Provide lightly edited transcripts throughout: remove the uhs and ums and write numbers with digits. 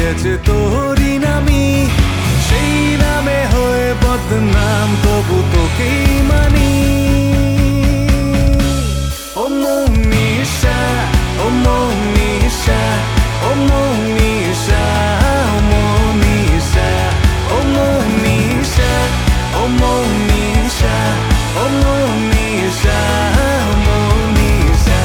গেছে তোরই নামি, সেই নামে হয়ে বদনাম তবু তোকেই মানি। ও মনীষা, ও মনীষা, ও মনীষা, ও মনীষা, ও মনীষা, ও মনীষা, ও মনীষা, ও মনীষা।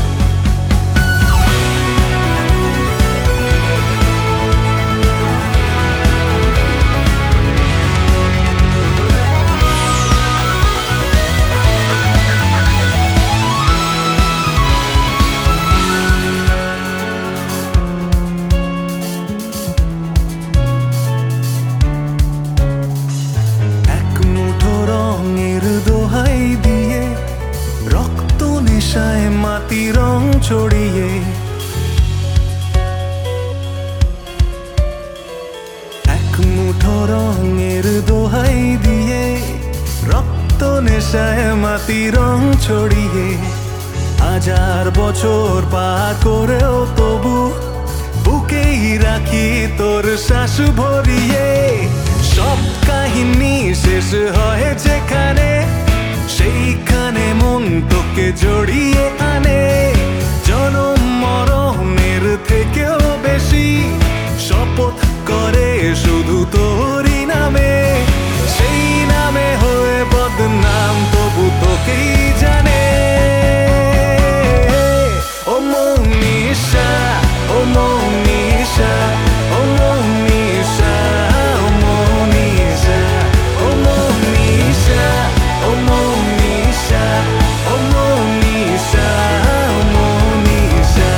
মাটি রং ছড়িয়ে এক মুঠো রঙের দোহাই দিয়ে, রক্ত নেশায় মাটি রং ছড়িয়ে, 1000 বছর পার করেও তবু বুকেই রাখি তোর শ্বাস ভরিয়ে। সব কাহিনী শেষ হয় যেখানে, সেইখানে মন তোকে জড়িয়ে আনে। জনম মরণের থেকেও বেশি শপথ করে শুধু তোরই নামে, সেই নামে হয়ে বদনাম তবু তোকেই জানে। ও মনীষা, ও মনীষা, ও মনীষা, ও মনীষা, ও মনীষা, ও মনীষা, ও মনীষা, ও মনীষা।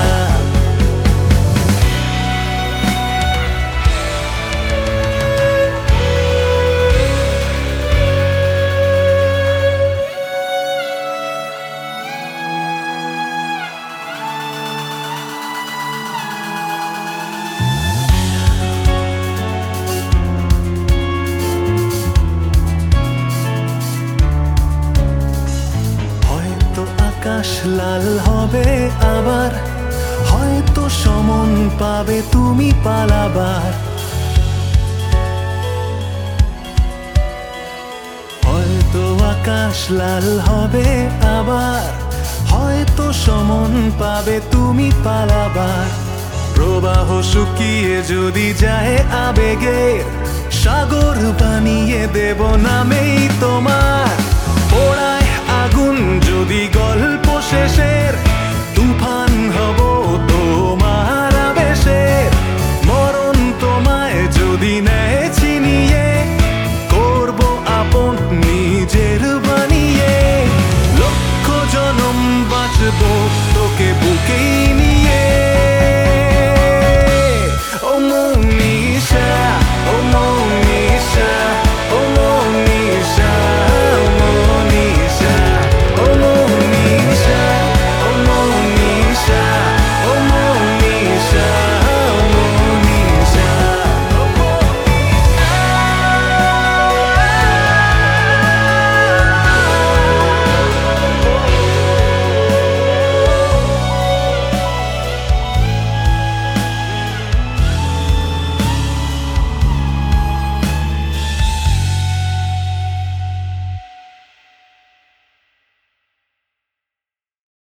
আকাশ লাল হবে আবার, হয়তো সমন পাবে তুমি পালাবার। হয়তো আকাশ লাল হবে আবার, হয়তো সমন পাবে তুমি পালাবার। প্রবাহ শুকিয়ে যদি যায় আবেগের, সাগর বানিয়ে দেব নামেই তোমার। পোড়ায় আগুন যদি গল্প শেষের, তুফান হব